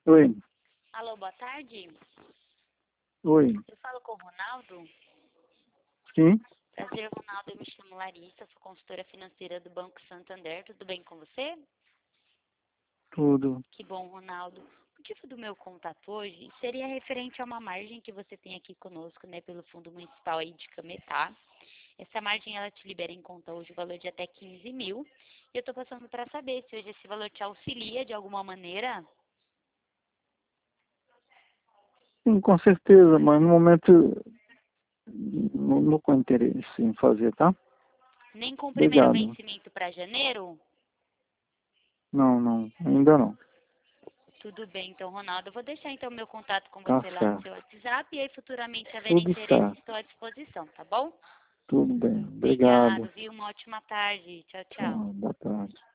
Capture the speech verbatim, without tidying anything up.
Oi, Alô, boa tarde. oi, Eu falo com o Ronaldo. sim, Prazer, Ronaldo. Eu me chamo Larissa, sou consultora financeira do Banco Santander. Tudo bem com você? tudo. Que bom, Ronaldo. O motivo do meu contato hoje seria referente a uma margem que você tem aqui conosco, né, pelo Fundo Municipal aí de Cametá. Essa margem, ela te libera em conta hoje o valor de até quinze mil. E eu estou passando para saber se hoje esse valor te auxilia de alguma maneira. Sim, com certeza, mas no momento não, não com interesse em fazer, tá? Nem com o primeiro Obrigado. vencimento para janeiro? Não, não, ainda não. Tudo bem, então, Ronaldo. Eu vou deixar, então, meu contato com Tá você lá no certo. seu WhatsApp e aí, futuramente, haver Tudo interesse, certo. estou à disposição, tá bom? Tudo bem. Obrigado, Obrigado. viu? Uma ótima tarde. Tchau, tchau. Tchau, boa tarde.